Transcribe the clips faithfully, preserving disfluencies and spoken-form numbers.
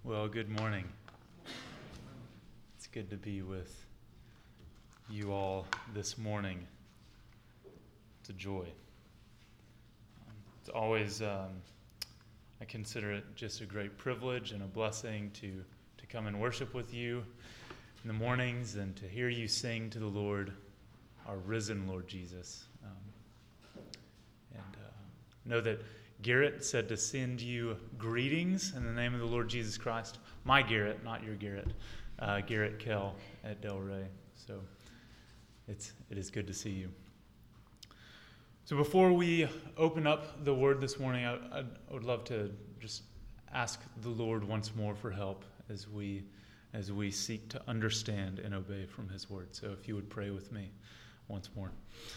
Well, good morning. It's good to be with you all this morning. It's a joy. It's always, um, I consider it just a great privilege and a blessing to, to come and worship with you in the mornings and to hear you sing to the Lord, our risen Lord Jesus. Um, and uh, know that Garrett said to send you greetings in the name of the Lord Jesus Christ. My Garrett, not your Garrett. Uh, Garrett Kell at Delray. So it's it is good to see you. So before we open up the Word this morning, I, I would love to just ask the Lord once more for help as we as we seek to understand and obey from His Word. So if you would pray with me once more.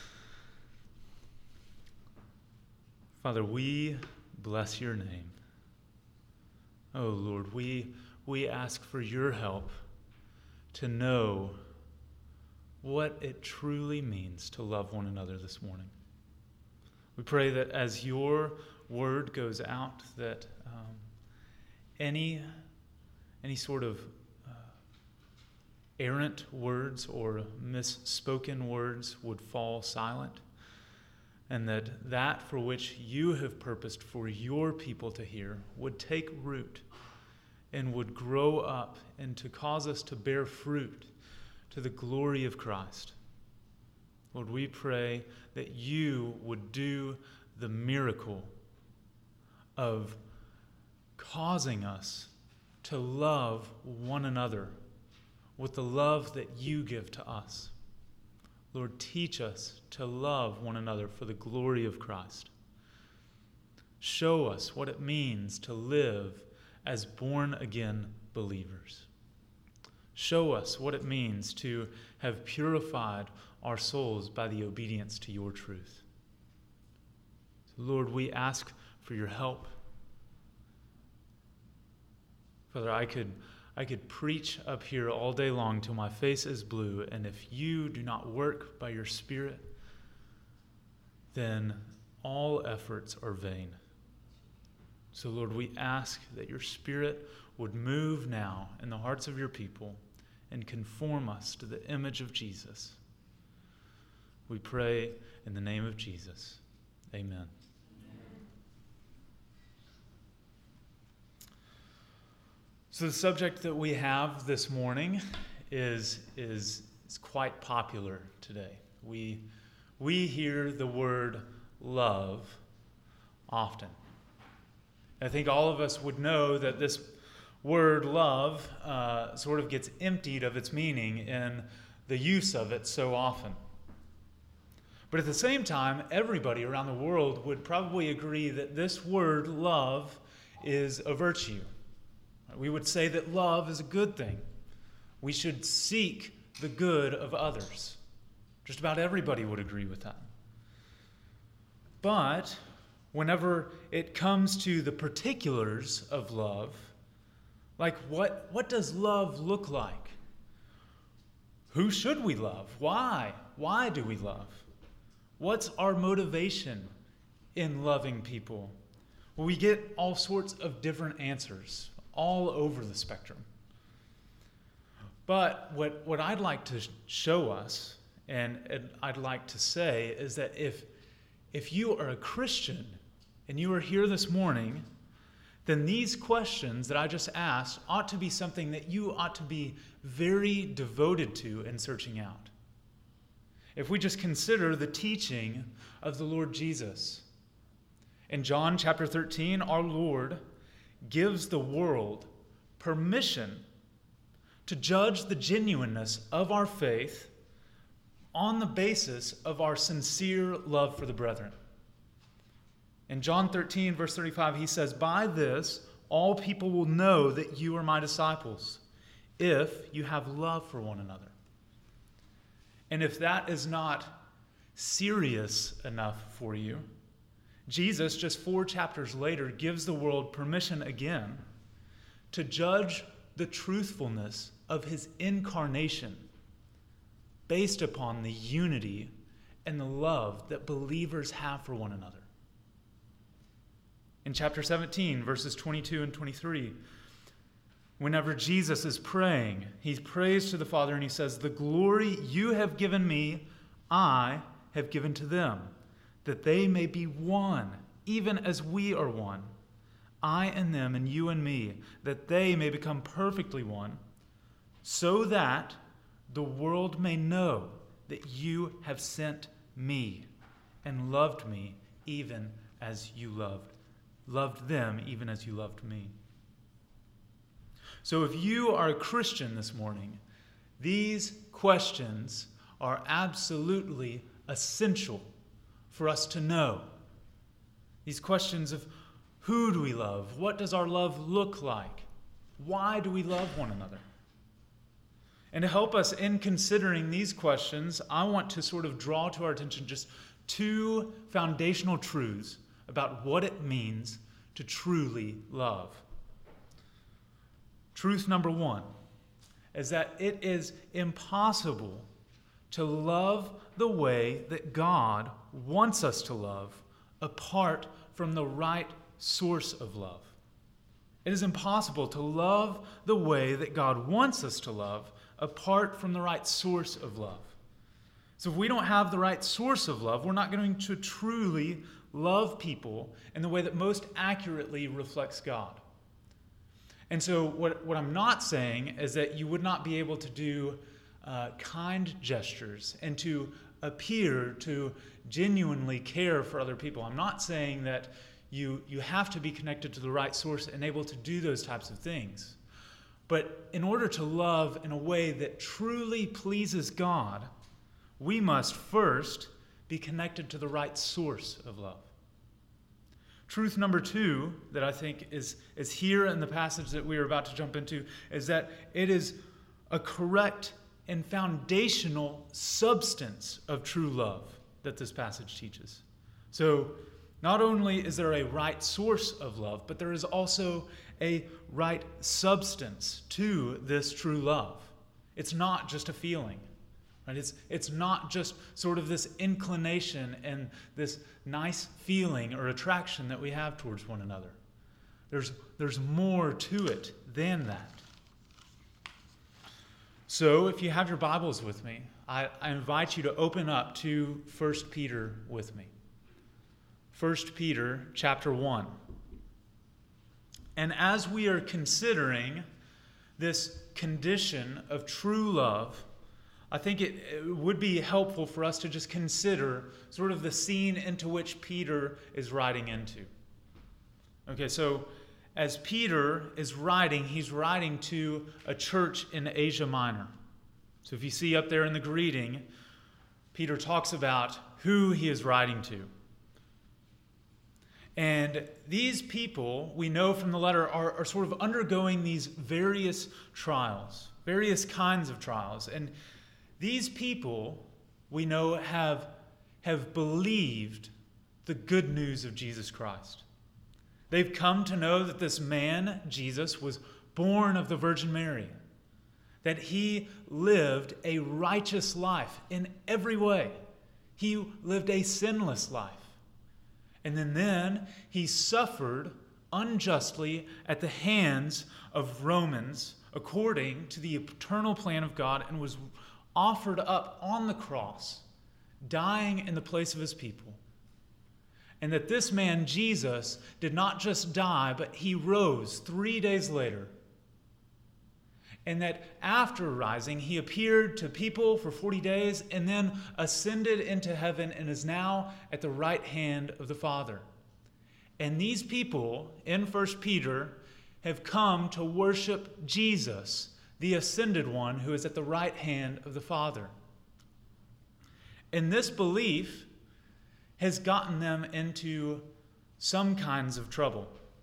Father, we bless your name. Oh, Lord, we, we ask for your help to know what it truly means to love one another this morning. We pray that as your word goes out, that um, any, any sort of uh, errant words or misspoken words would fall silent, and that that for which you have purposed for your people to hear would take root and would grow up and to cause us to bear fruit to the glory of Christ. Lord, we pray that you would do the miracle of causing us to love one another with the love that you give to us. Lord, teach us to love one another for the glory of Christ. Show us what it means to live as born-again believers. Show us what it means to have purified our souls by the obedience to your truth. So, Lord, we ask for your help. Father, I could I could preach up here all day long till my face is blue, and if you do not work by your Spirit, then all efforts are vain. So, Lord, we ask that your Spirit would move now in the hearts of your people and conform us to the image of Jesus. We pray in the name of Jesus. Amen. So the subject that we have this morning is, is, is quite popular today. We, we hear the word love often. I think all of us would know that this word love uh, sort of gets emptied of its meaning in the use of it so often. But at the same time, everybody around the world would probably agree that this word love is a virtue. We would say that love is a good thing. We should seek the good of others. Just about everybody would agree with that. But whenever it comes to the particulars of love, like what, what does love look like? Who should we love? Why? Why do we love? What's our motivation in loving people? Well, we get all sorts of different answers all over the spectrum. But what, what I'd like to show us, and, and I'd like to say, is that if, if you are a Christian and you are here this morning, then these questions that I just asked ought to be something that you ought to be very devoted to in searching out. If we just consider the teaching of the Lord Jesus. In John chapter thirteen, our Lord gives the world permission to judge the genuineness of our faith on the basis of our sincere love for the brethren. In John thirteen, verse thirty-five, he says, "By this all people will know that you are my disciples, if you have love for one another." And if that is not serious enough for you, Jesus, just four chapters later, gives the world permission again to judge the truthfulness of his incarnation based upon the unity and the love that believers have for one another. In chapter seventeen, verses twenty-two and twenty-three, whenever Jesus is praying, he prays to the Father and he says, "The glory you have given me, I have given to them, that they may be one, even as we are one. I and them and you and me, that they may become perfectly one, so that the world may know that you have sent me and loved me even as you loved, loved them even as you loved me." So if you are a Christian this morning, these questions are absolutely essential for us to know. These questions of who do we love? What does our love look like? Why do we love one another? And to help us in considering these questions, I want to sort of draw to our attention just two foundational truths about what it means to truly love. Truth number one is that it is impossible to love the way that God wants us to love apart from the right source of love. It is impossible to love the way that God wants us to love apart from the right source of love. So if we don't have the right source of love, we're not going to truly love people in the way that most accurately reflects God. And so what, what I'm not saying is that you would not be able to do uh, kind gestures and to appear to genuinely care for other people. I'm not saying that you, you have to be connected to the right source and able to do those types of things. But in order to love in a way that truly pleases God, we must first be connected to the right source of love. Truth number two that I think is, is here in the passage that we are about to jump into is that it is a correct and foundational substance of true love that this passage teaches. So not only is there a right source of love, but there is also a right substance to this true love. It's not just a feeling. Right? It's, it's not just sort of this inclination and this nice feeling or attraction that we have towards one another. There's, there's more to it than that. So if you have your Bibles with me, I, I invite you to open up to First Peter with me. First Peter chapter one. And as we are considering this condition of true love, I think it, it would be helpful for us to just consider sort of the scene into which Peter is writing into. Okay, so as Peter is writing, he's writing to a church in Asia Minor. So if you see up there in the greeting, Peter talks about who he is writing to. And these people, we know from the letter, are, are sort of undergoing these various trials, various kinds of trials. And these people, we know, have, have believed the good news of Jesus Christ. They've come to know that this man, Jesus, was born of the Virgin Mary, that he lived a righteous life in every way. He lived a sinless life. And then, then he suffered unjustly at the hands of Romans according to the eternal plan of God and was offered up on the cross, dying in the place of his people. And that this man, Jesus, did not just die, but he rose three days later. And that after rising, he appeared to people for forty days and then ascended into heaven and is now at the right hand of the Father. And these people in First Peter have come to worship Jesus, the ascended one who is at the right hand of the Father. And this belief has gotten them into some kinds of trouble.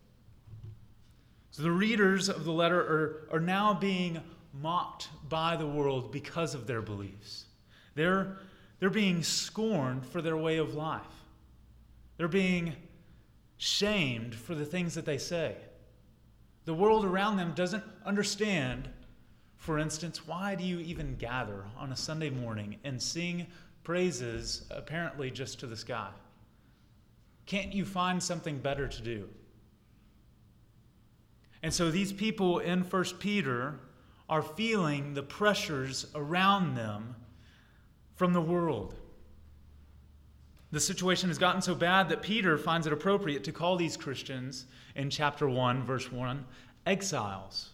So the readers of the letter are, are now being mocked by the world because of their beliefs. They're, they're being scorned for their way of life. They're being shamed for the things that they say. The world around them doesn't understand, for instance, why do you even gather on a Sunday morning and sing praises apparently just to the sky? Can't you find something better to do? And so these people in First Peter are feeling the pressures around them from the world. The situation has gotten so bad that Peter finds it appropriate to call these Christians in chapter one, verse one, exiles.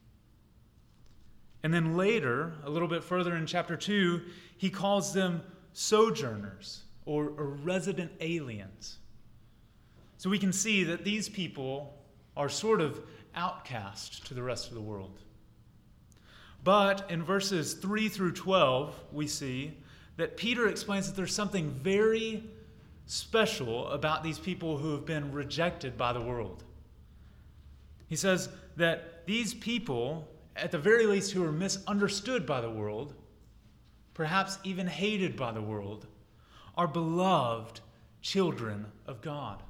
And then later, a little bit further in chapter two, he calls them sojourners or, or resident aliens. So we can see that these people are sort of outcast to the rest of the world. But in verses three through twelve, we see that Peter explains that there's something very special about these people who have been rejected by the world. He says that these people, at the very least who are misunderstood by the world, perhaps even hated by the world, are beloved children of God.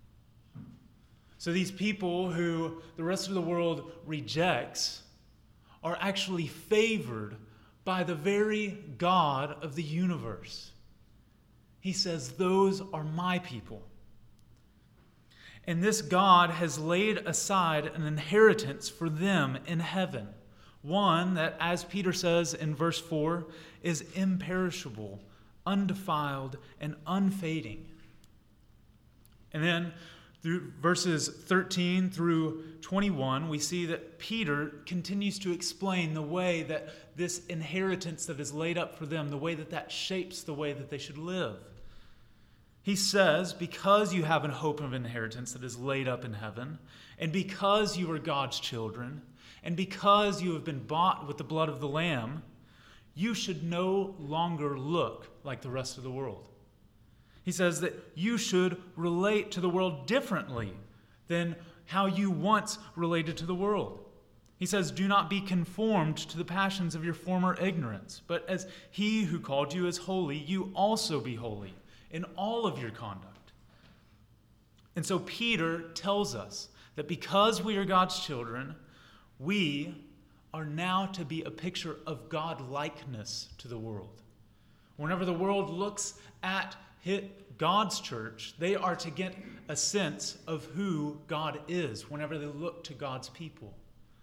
So these people who the rest of the world rejects are actually favored by the very God of the universe. He says, those are my people. And this God has laid aside an inheritance for them in heaven. One that, as Peter says in verse four, is imperishable, undefiled, and unfading. And then through verses thirteen through twenty-one, we see that Peter continues to explain the way that this inheritance that is laid up for them, the way that that shapes the way that they should live. He says, because you have a hope of inheritance that is laid up in heaven, and because you are God's children, and because you have been bought with the blood of the Lamb, you should no longer look like the rest of the world. He says that you should relate to the world differently than how you once related to the world. He says, do not be conformed to the passions of your former ignorance, but as he who called you is holy, you also be holy in all of your conduct. And so Peter tells us that because we are God's children, we are now to be a picture of God-likeness to the world. Whenever the world looks at God's church, they are to get a sense of who God is whenever they look to God's people.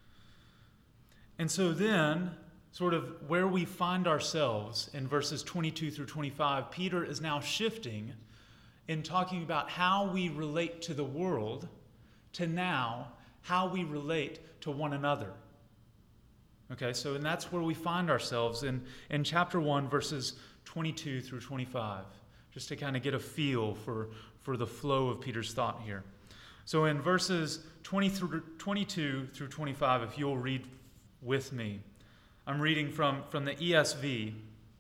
And so then, sort of where we find ourselves in verses twenty-two through twenty-five, Peter is now shifting in talking about how we relate to the world to now how we relate to one another. Okay, so and that's where we find ourselves in, in chapter one, verses twenty-two through twenty-five, just to kind of get a feel for, for the flow of Peter's thought here. So in verses twenty through twenty-two through twenty-five, if you'll read with me, I'm reading from, from the E S V.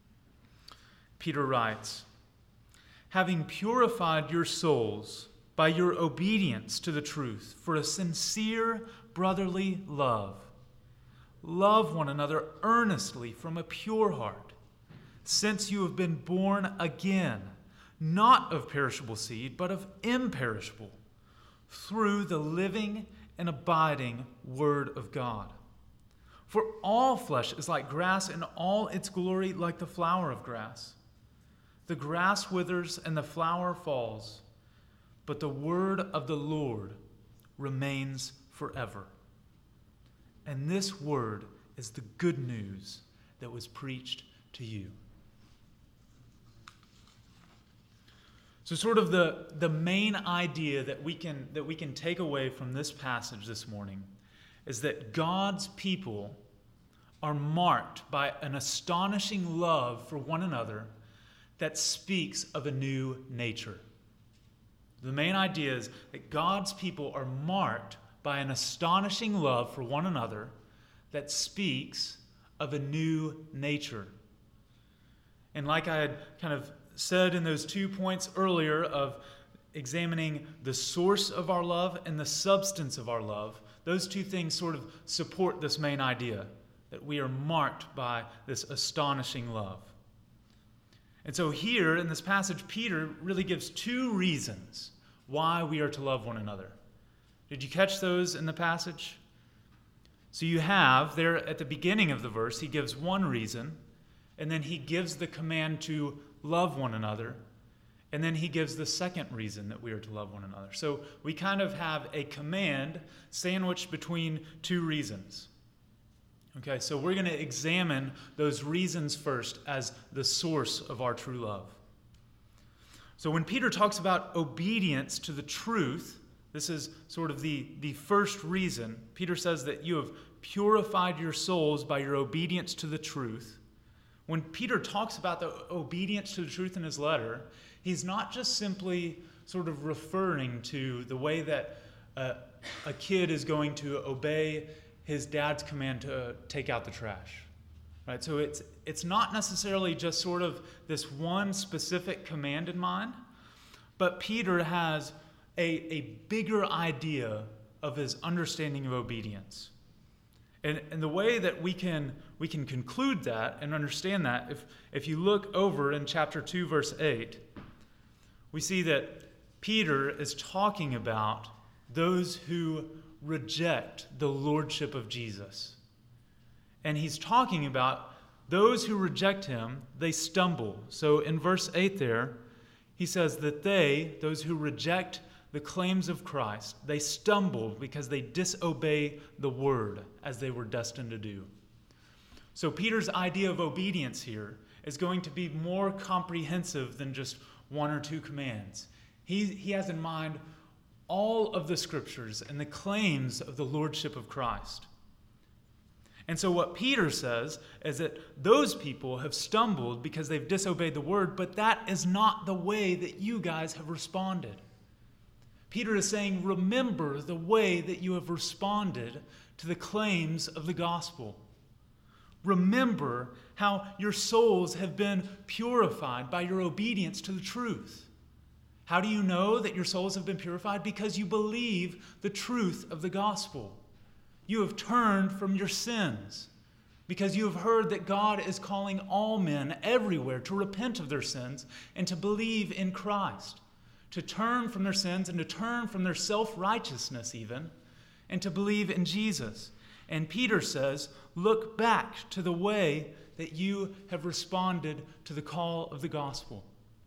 Peter writes, having purified your souls by your obedience to the truth for a sincere brotherly love, love one another earnestly from a pure heart, since you have been born again, not of perishable seed, but of imperishable, through the living and abiding Word of God. For all flesh is like grass, and all its glory like the flower of grass. The grass withers and the flower falls, but the word of the Lord remains forever. And this word is the good news that was preached to you. So sort of the, the main idea that we can that we can take away from this passage this morning is that God's people are marked by an astonishing love for one another that speaks of a new nature. The main idea is that God's people are marked by an astonishing love for one another that speaks of a new nature. And like I had kind of said in those two points earlier of examining the source of our love and the substance of our love, those two things sort of support this main idea, that we are marked by this astonishing love. And so here in this passage, Peter really gives two reasons why we are to love one another. Did you catch those in the passage? So you have there at the beginning of the verse, he gives one reason, and then he gives the command to love one another. And then he gives the second reason that we are to love one another. So we kind of have a command sandwiched between two reasons. Okay, so we're going to examine those reasons first as the source of our true love. So when Peter talks about obedience to the truth, this is sort of the, the first reason. Peter says that you have purified your souls by your obedience to the truth. When Peter talks about the obedience to the truth in his letter, he's not just simply sort of referring to the way that uh, a kid is going to obey his dad's command to take out the trash. Right? So it's it's not necessarily just sort of this one specific command in mind, but Peter has a, a bigger idea of his understanding of obedience. And, and the way that we can we can conclude that and understand that, if, if you look over in chapter two, verse eight, we see that Peter is talking about those who reject the lordship of Jesus. And he's talking about those who reject him, they stumble. So in verse eight there, he says that they, those who reject the claims of Christ, they stumble because they disobey the word as they were destined to do. So Peter's idea of obedience here is going to be more comprehensive than just one or two commands. He, he has in mind all of the scriptures and the claims of the lordship of Christ. And so what Peter says is that those people have stumbled because they've disobeyed the word, but that is not the way that you guys have responded. Peter is saying, remember the way that you have responded to the claims of the gospel. Remember how your souls have been purified by your obedience to the truth. How do you know that your souls have been purified? Because you believe the truth of the gospel. You have turned from your sins because you have heard that God is calling all men everywhere to repent of their sins and to believe in Christ, to turn from their sins and to turn from their self-righteousness even, and to believe in Jesus. And Peter says, look back to the way that you have responded to the call of the gospel.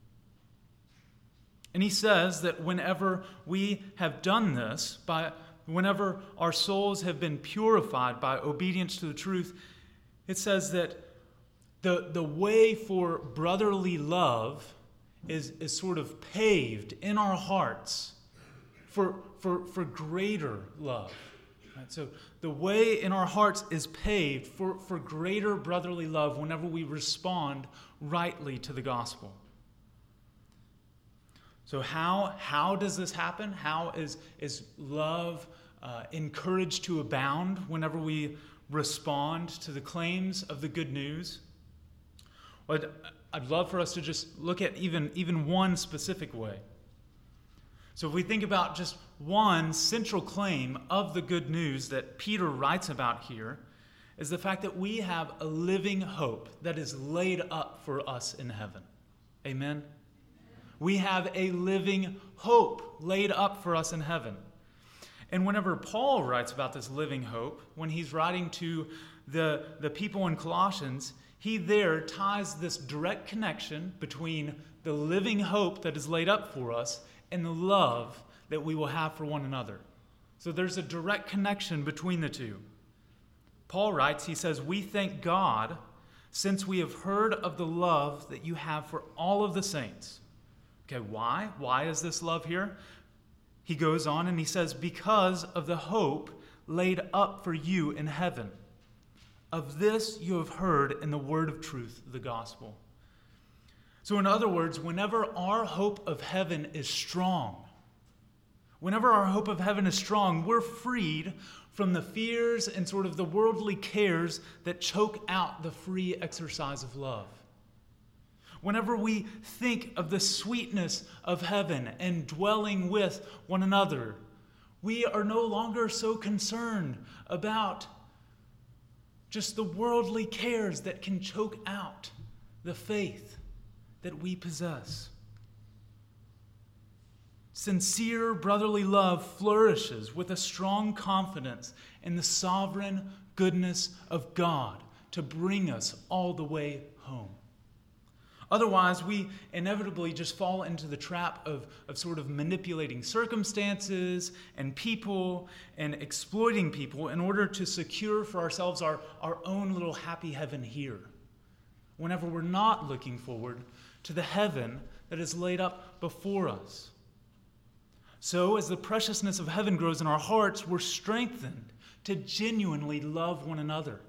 And he says that whenever we have done this, by whenever our souls have been purified by obedience to the truth, it says that the, the way for brotherly love is, is sort of paved in our hearts for, for, for greater love. Right? So the way in our hearts is paved for, for greater brotherly love whenever we respond rightly to the gospel. So how, how does this happen? How is, is love uh, encouraged to abound whenever we respond to the claims of the good news? Well, I'd, I'd love for us to just look at even, even one specific way. So if we think about just one central claim of the good news that Peter writes about here, is the fact that we have a living hope that is laid up for us in heaven. Amen? We have a living hope laid up for us in heaven. And whenever Paul writes about this living hope, when he's writing to the, the people in Colossians, he there ties this direct connection between the living hope that is laid up for us and the love that we will have for one another. So there's a direct connection between the two. Paul writes, he says, we thank God since we have heard of the love that you have for all of the saints. Okay, why? Why is this love here? He goes on and he says, because of the hope laid up for you in heaven. Of this you have heard in the word of truth, the gospel. So in other words, whenever our hope of heaven is strong, whenever our hope of heaven is strong, we're freed from the fears and sort of the worldly cares that choke out the free exercise of love. Whenever we think of the sweetness of heaven and dwelling with one another, we are no longer so concerned about just the worldly cares that can choke out the faith that we possess. Sincere brotherly love flourishes with a strong confidence in the sovereign goodness of God to bring us all the way home. Otherwise, we inevitably just fall into the trap of, of sort of manipulating circumstances and people and exploiting people in order to secure for ourselves our, our own little happy heaven here, whenever we're not looking forward to the heaven that is laid up before us. So, as the preciousness of heaven grows in our hearts, we're strengthened to genuinely love one another.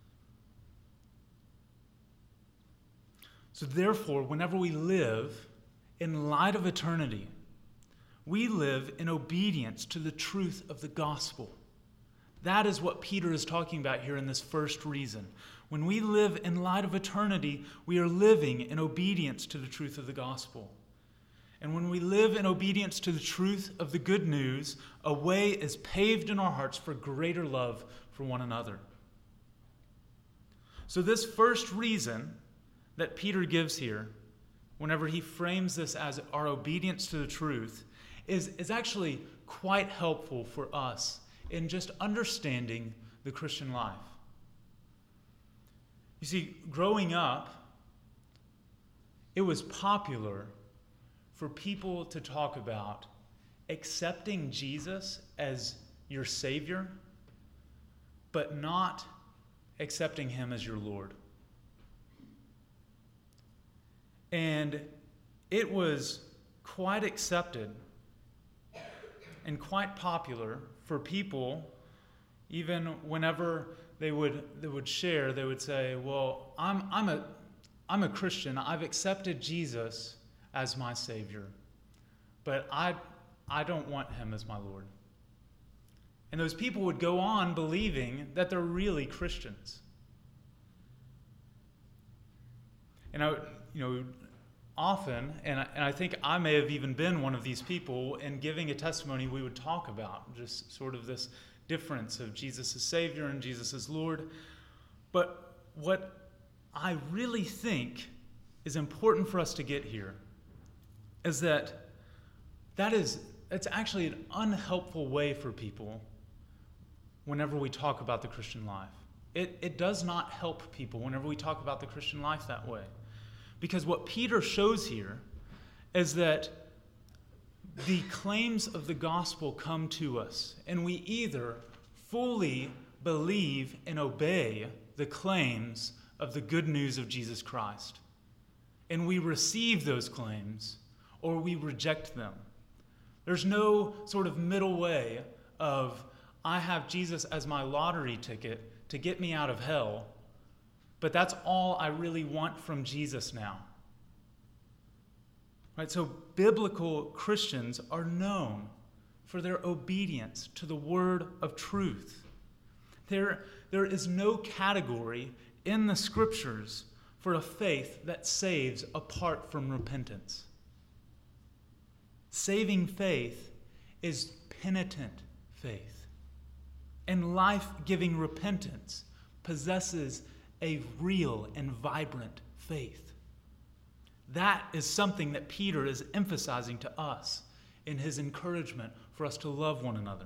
So therefore, whenever we live in light of eternity, we live in obedience to the truth of the gospel. That is what Peter is talking about here in this first reason. When we live in light of eternity, we are living in obedience to the truth of the gospel. And when we live in obedience to the truth of the good news, a way is paved in our hearts for greater love for one another. So this first reason that Peter gives here, whenever he frames this as our obedience to the truth, is, is actually quite helpful for us in just understanding the Christian life. You see, growing up, it was popular for people to talk about accepting Jesus as your Savior, but not accepting him as your Lord. And it was quite accepted and quite popular for people, even whenever they would they would share, they would say, well, I'm I'm a I'm a Christian. I've accepted Jesus as my Savior, but I I don't want him as my Lord. And those people would go on believing that they're really Christians. And I You know, often, and I, and I think I may have even been one of these people, in giving a testimony we would talk about just sort of this difference of Jesus as Savior and Jesus as Lord. But what I really think is important for us to get here is that that is, it's actually an unhelpful way for people whenever we talk about the Christian life. It, it does not help people whenever we talk about the Christian life that way. Because what Peter shows here is that the claims of the gospel come to us, and we either fully believe and obey the claims of the good news of Jesus Christ, and we receive those claims, or we reject them. There's no sort of middle way of, I have Jesus as my lottery ticket to get me out of hell, but that's all I really want from Jesus now. Right? So biblical Christians are known for their obedience to the word of truth. There, there is no category in the scriptures for a faith that saves apart from repentance. Saving faith is penitent faith. And life-giving repentance possesses a real and vibrant faith. That is something that Peter is emphasizing to us in his encouragement for us to love one another.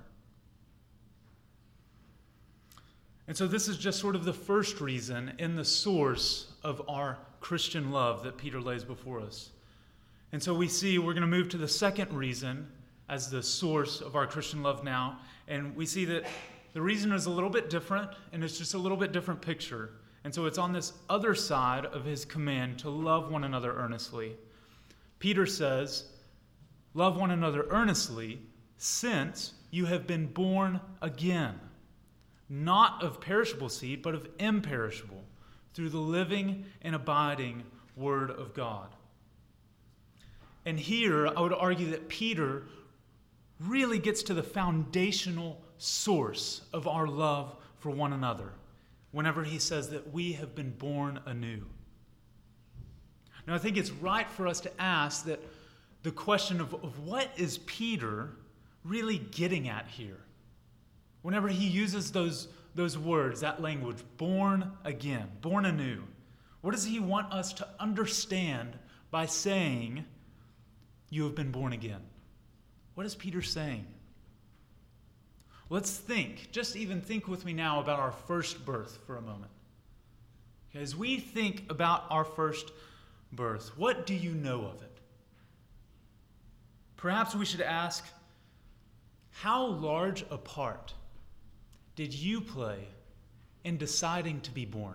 And so this is just sort of the first reason in the source of our Christian love that Peter lays before us. And so we see we're going to move to the second reason as the source of our Christian love now. And we see that the reason is a little bit different, and it's just a little bit different picture. And so it's on this other side of his command to love one another earnestly. Peter says, love one another earnestly, since you have been born again, not of perishable seed, but of imperishable, through the living and abiding Word of God. And here, I would argue that Peter really gets to the foundational source of our love for one another whenever he says that we have been born anew. Now, I think it's right for us to ask that the question of, of what is Peter really getting at here? Whenever he uses those, those words, that language, born again, born anew, what does he want us to understand by saying, you have been born again? What is Peter saying? Let's think, just even think with me now about our first birth for a moment. As we think about our first birth? What do you know of it? Perhaps we should ask, how large a part did you play in deciding to be born?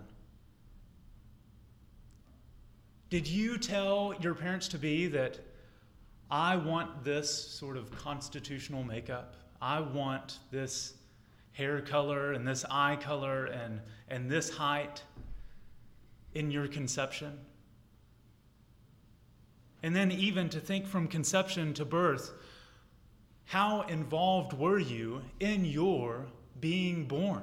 Did you tell your parents to be that I want this sort of constitutional makeup? I want this hair color and this eye color and, and this height in your conception? And then even to think from conception to birth, how involved were you in your being born?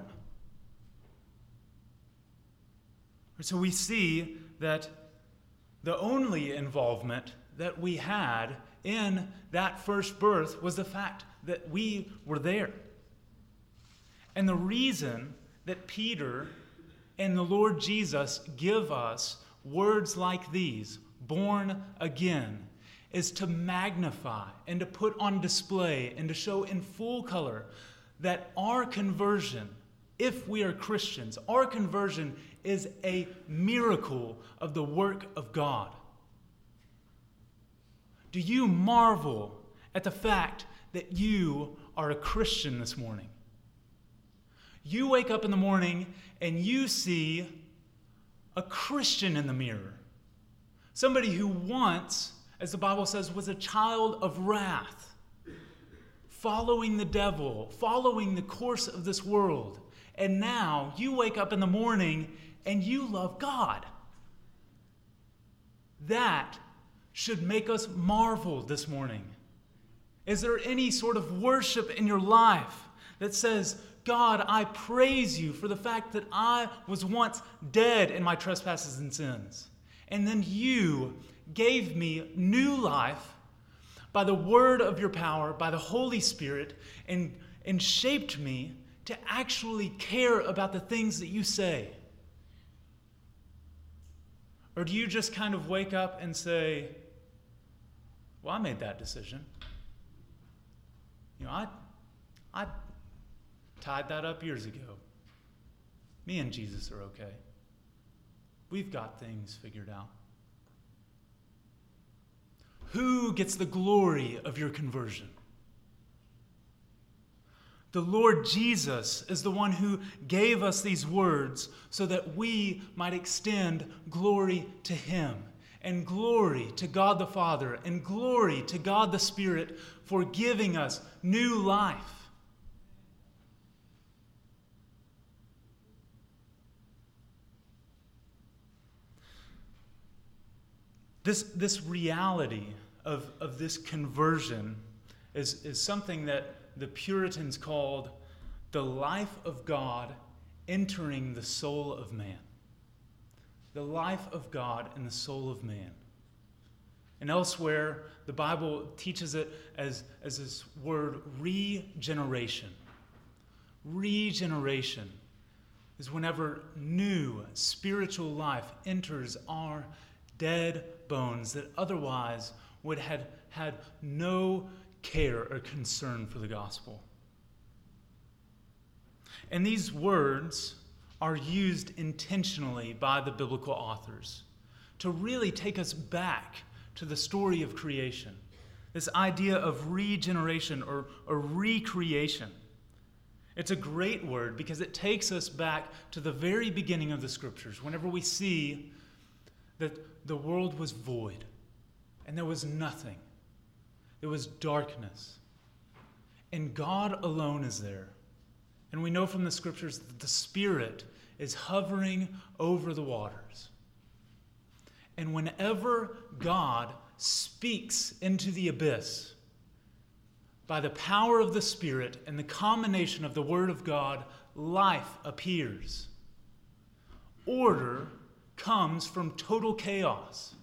So we see that the only involvement that we had in that first birth was the fact that we were there. And the reason that Peter and the Lord Jesus give us words like these, born again, is to magnify and to put on display and to show in full color that our conversion, if we are Christians, our conversion is a miracle of the work of God. Do you marvel at the fact that you are a Christian this morning? You wake up in the morning and you see a Christian in the mirror. Somebody who once, as the Bible says, was a child of wrath, following the devil, following the course of this world. And now you wake up in the morning and you love God. That should make us marvel this morning. Is there any sort of worship in your life that says, God, I praise you for the fact that I was once dead in my trespasses and sins, and then you gave me new life by the word of your power, by the Holy Spirit, and, and shaped me to actually care about the things that you say? Or do you just kind of wake up and say, well, I made that decision. You know, I, I tied that up years ago. Me and Jesus are okay. We've got things figured out. Who gets the glory of your conversion? The Lord Jesus is the one who gave us these words so that we might extend glory to him, and glory to God the Father, and glory to God the Spirit for giving us new life. This, this reality of, of this conversion is, is something that the Puritans called the life of God entering the soul of man. The life of God in the soul of man. And elsewhere, the Bible teaches it as, as this word regeneration. Regeneration is whenever new spiritual life enters our dead bones that otherwise would have had no care or concern for the gospel. And these words are used intentionally by the biblical authors to really take us back to the story of creation. This idea of regeneration or, or recreation. It's a great word because it takes us back to the very beginning of the scriptures, whenever we see that the world was void and there was nothing. There was darkness. And God alone is there. And we know from the scriptures that the Spirit is hovering over the waters. And whenever God speaks into the abyss, by the power of the Spirit and the combination of the Word of God, life appears. Order comes from total chaos.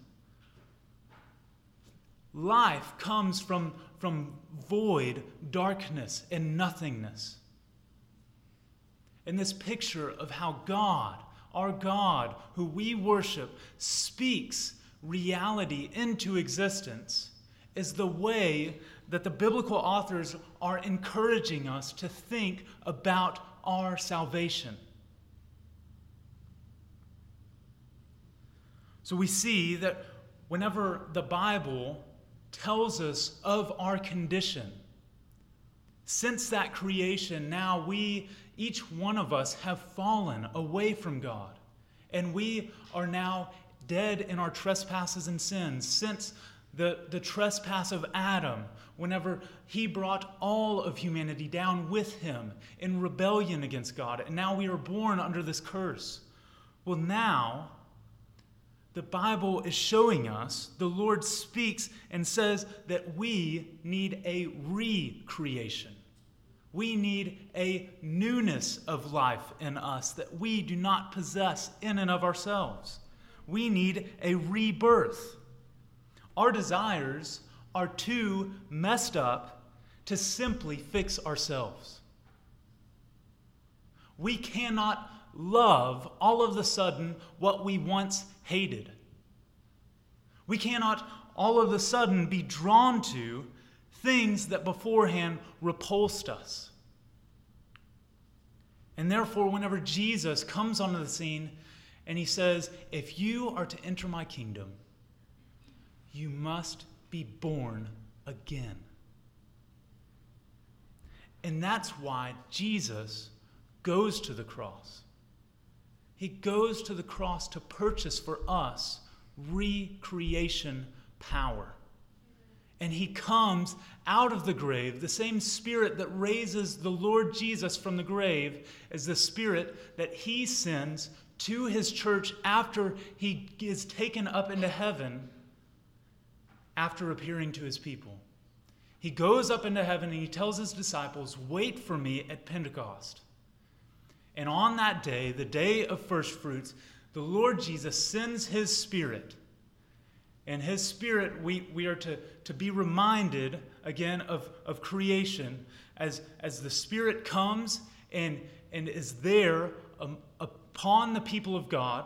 Life comes from, from void, darkness, and nothingness. And this picture of how God, our God, who we worship, speaks reality into existence is the way that the biblical authors are encouraging us to think about our salvation. So we see that whenever the Bible tells us of our condition, since that creation, now we, each one of us, have fallen away from God. And we are now dead in our trespasses and sins. Since the, the trespass of Adam, whenever he brought all of humanity down with him in rebellion against God, and now we are born under this curse. Well, now, the Bible is showing us, the Lord speaks and says that we need a recreation. We need a newness of life in us that we do not possess in and of ourselves. We need a rebirth. Our desires are too messed up to simply fix ourselves. We cannot love all of a sudden what we once hated. We cannot all of a sudden be drawn to things that beforehand repulsed us. And therefore, whenever Jesus comes onto the scene and he says, if you are to enter my kingdom, you must be born again. And that's why Jesus goes to the cross. He goes to the cross to purchase for us recreation power. And he comes out of the grave. The same Spirit that raises the Lord Jesus from the grave is the Spirit that he sends to his church after he is taken up into heaven, after appearing to his people. He goes up into heaven and he tells his disciples, wait for me at Pentecost. And on that day, the day of first fruits, the Lord Jesus sends his Spirit. And his Spirit, we, we are to, to be reminded again of, of creation as, as the Spirit comes and, and is there um, upon the people of God.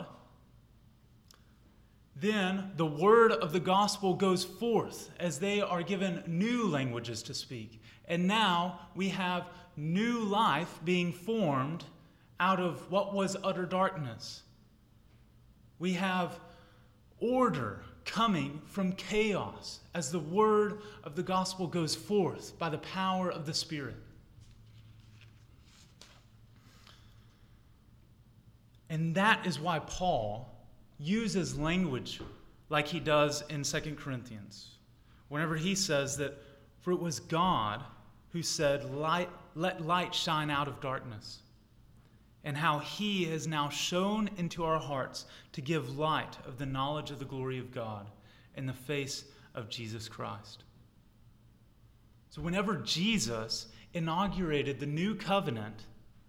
Then the word of the gospel goes forth as they are given new languages to speak. And now we have new life being formed out of what was utter darkness. We have order coming from chaos as the word of the gospel goes forth by the power of the Spirit. And that is why Paul uses language like he does in Second Corinthians, whenever he says that, for it was God who said, light, let light shine out of darkness, and how he has now shone into our hearts to give light of the knowledge of the glory of God in the face of Jesus Christ. So whenever Jesus inaugurated the new covenant,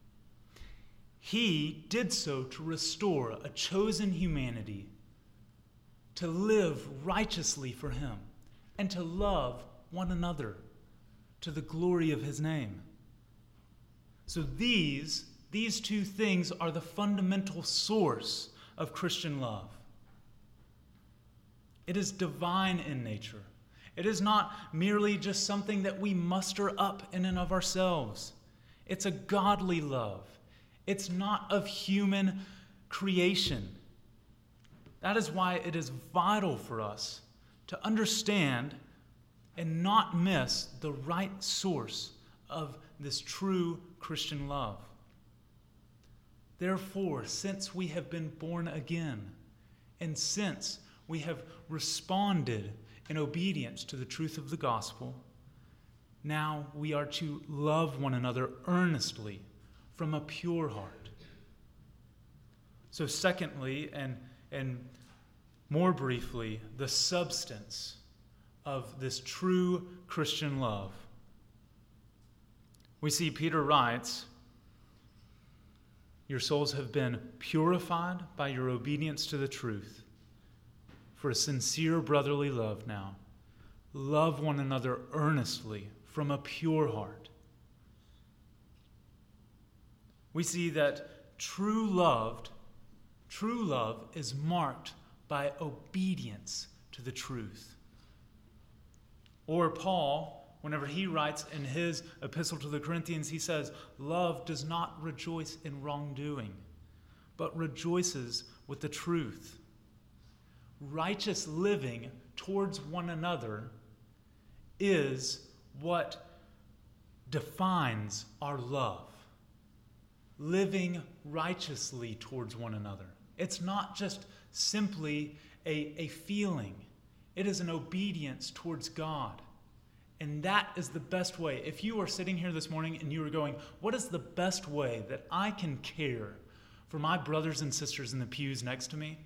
he did so to restore a chosen humanity to live righteously for him and to love one another to the glory of his name. So these, these two things are the fundamental source of Christian love. It is divine in nature. It is not merely just something that we muster up in and of ourselves. It's a godly love. It's not of human creation. That is why it is vital for us to understand and not miss the right source of this true Christian love. Therefore, since we have been born again, and since we have responded in obedience to the truth of the gospel, now we are to love one another earnestly from a pure heart. So secondly, and, and more briefly, the substance of this true Christian love. We see Peter writes, your souls have been purified by your obedience to the truth. For a sincere brotherly love now, love one another earnestly from a pure heart. We see that true love, true love is marked by obedience to the truth. Or Paul, whenever he writes in his epistle to the Corinthians, he says, love does not rejoice in wrongdoing, but rejoices with the truth. righteous living towards one another is what defines our love. Living righteously towards one another. It's not just simply a, a feeling. It is an obedience towards God. And that is the best way. If you are sitting here this morning and you are going, what is the best way that I can care for my brothers and sisters in the pews next to me?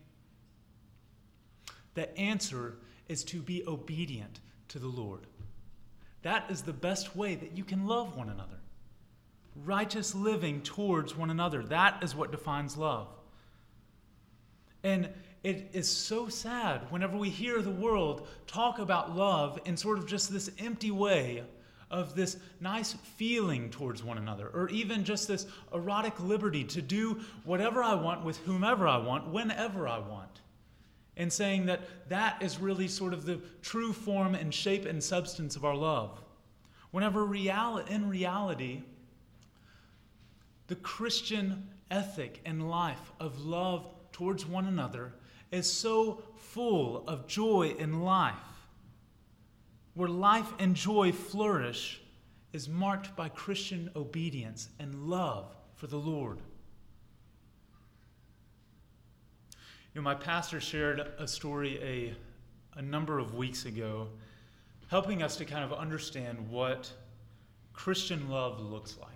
The answer is to be obedient to the Lord. That is the best way that you can love one another. Righteous living towards one another. That is what defines love. And it is so sad whenever we hear the world talk about love in sort of just this empty way of this nice feeling towards one another, or even just this erotic liberty to do whatever I want with whomever I want, whenever I want. And saying that that is really sort of the true form and shape and substance of our love. Whenever reali- in reality, the Christian ethic and life of love towards one another is so full of joy and life. Where life and joy flourish is marked by Christian obedience and love for the Lord. You know, my pastor shared a story a, a number of weeks ago, helping us to kind of understand what Christian love looks like.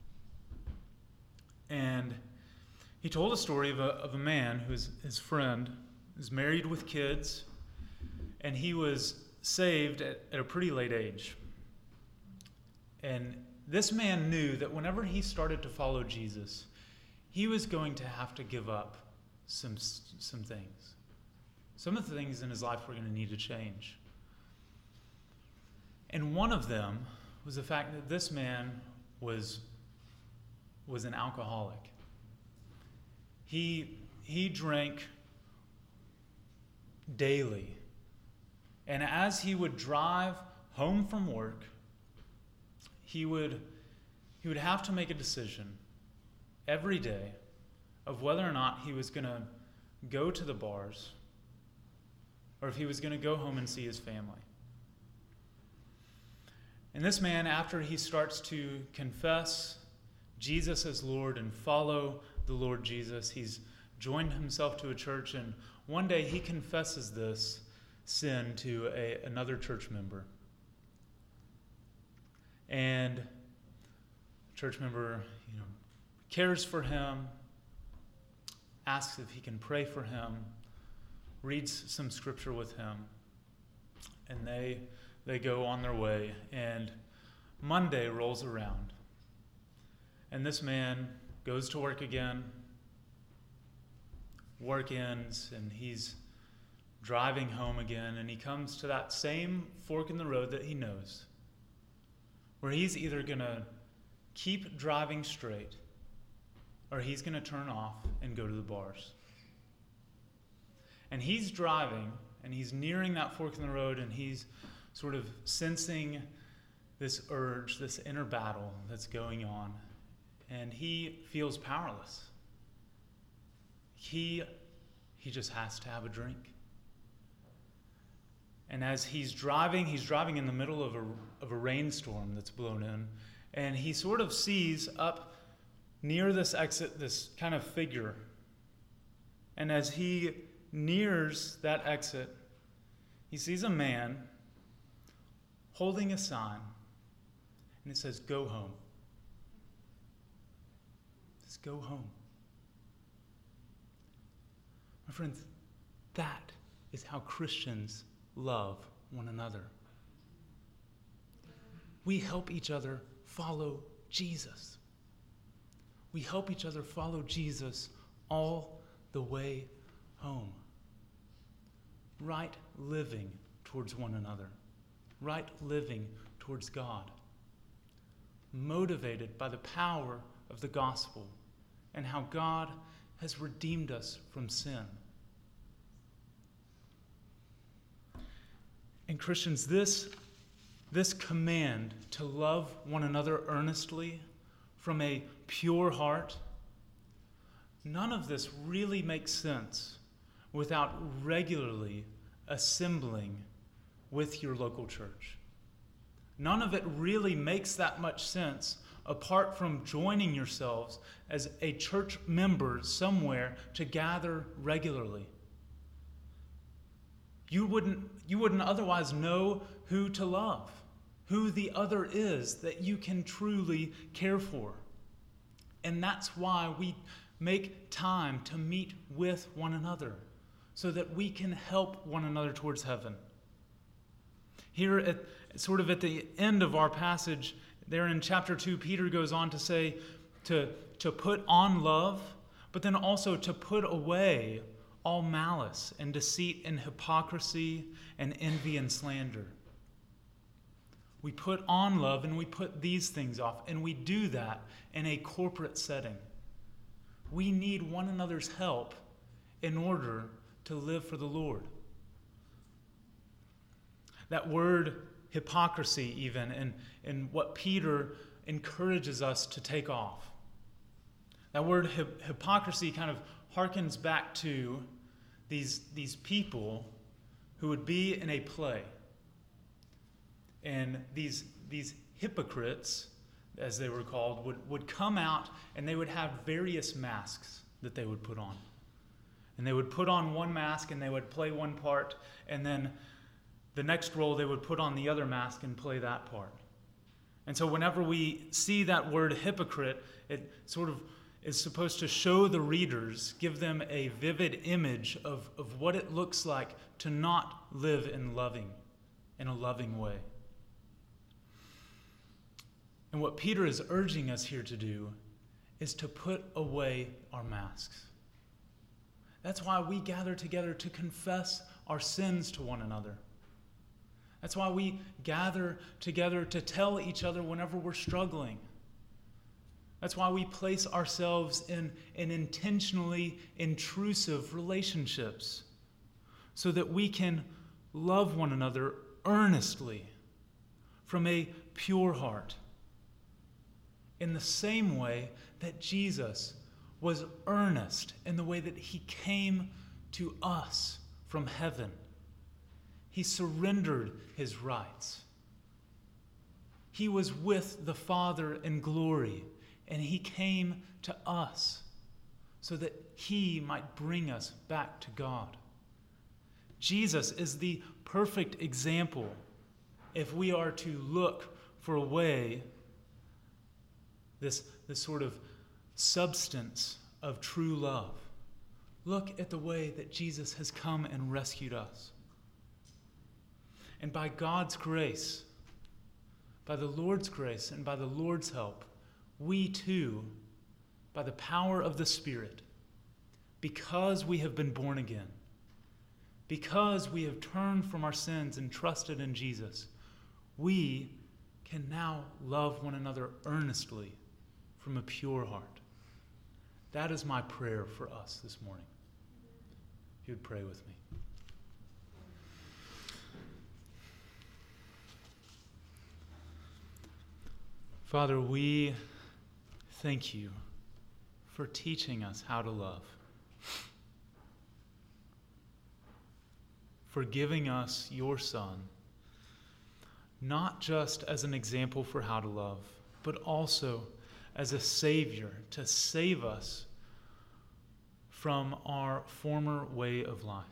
And he told a story of a, of a man who's his friend, who's married with kids, and he was saved at, at a pretty late age. And this man knew that whenever he started to follow Jesus, he was going to have to give up some, some things. Some of the things in his life were going to need to change. And one of them was the fact that this man was, was an alcoholic. He, he drank daily. And as he would drive home from work, he would, he would have to make a decision every day of whether or not he was going to go to the bars or if he was going to go home and see his family. And this man, after he starts to confess Jesus as Lord and follow the Lord Jesus, he's joined himself to a church, and one day he confesses this sin to a, another church member. And the church member, you know, cares for him, asks if he can pray for him, reads some scripture with him, and they they go on their way. And Monday rolls around, and this man goes to work again. Work ends, and he's driving home again, and he comes to that same fork in the road that he knows, where he's either going to keep driving straight or he's going to turn off and go to the bars. And he's driving, and he's nearing that fork in the road, and he's sort of sensing this urge, this inner battle that's going on, and he feels powerless. He, he just has to have a drink. And as he's driving, he's driving in the middle of a, of a rainstorm that's blown in, and he sort of sees up near this exit this kind of figure. And as he nears that exit, he sees a man holding a sign, and it says, "Go home." It says, "Go home." My friends, that is how Christians love one another. We help each other follow Jesus. We help each other follow Jesus all the way home. Right living towards one another. Right living towards God. Motivated by the power of the gospel and how God has redeemed us from sin. And Christians, this, this command to love one another earnestly from a pure heart, none of this really makes sense without regularly assembling with your local church. None of it really makes that much sense apart from joining yourselves as a church member somewhere to gather regularly. You wouldn't, you wouldn't otherwise know who to love, who the other is that you can truly care for. And that's why we make time to meet with one another, so that we can help one another towards heaven. Here, at sort of at the end of our passage, there in chapter two, Peter goes on to say to, to put on love, but then also to put away all malice and deceit and hypocrisy and envy and slander. We put on love and we put these things off, and we do that in a corporate setting. We need one another's help in order to live for the Lord. That word hypocrisy even, and, and what Peter encourages us to take off. That word hip- hypocrisy kind of harkens back to these, these people who would be in a play. And these, these hypocrites, as they were called, would, would come out and they would have various masks that they would put on. And they would put on one mask and they would play one part, and then the next role they would put on the other mask and play that part. And so whenever we see that word hypocrite, it sort of is supposed to show the readers, give them a vivid image of, of what it looks like to not live in loving, in a loving way. And what Peter is urging us here to do is to put away our masks. That's why we gather together to confess our sins to one another. That's why we gather together to tell each other whenever we're struggling. That's why we place ourselves in, in intentionally intrusive relationships, so that we can love one another earnestly from a pure heart, in the same way that Jesus was earnest in the way that he came to us from heaven. He surrendered his rights. He was with the Father in glory, and he came to us so that he might bring us back to God. Jesus is the perfect example if we are to look for a way, this, this sort of substance of true love. Look at the way that Jesus has come and rescued us. And by God's grace, by the Lord's grace and by the Lord's help, we too, by the power of the Spirit, because we have been born again, because we have turned from our sins and trusted in Jesus, we can now love one another earnestly from a pure heart. That is my prayer for us this morning. If you would pray with me. Father, we thank you for teaching us how to love, for giving us your Son, not just as an example for how to love, but also as a Savior to save us from our former way of life.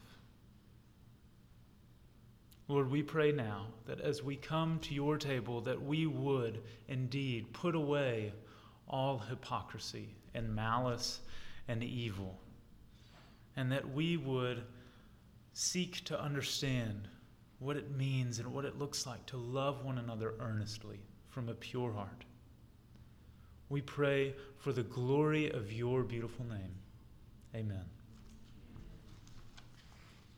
Lord, we pray now that as we come to your table, that we would indeed put away all hypocrisy and malice and evil, and that we would seek to understand what it means and what it looks like to love one another earnestly from a pure heart. We pray for the glory of your beautiful name. Amen.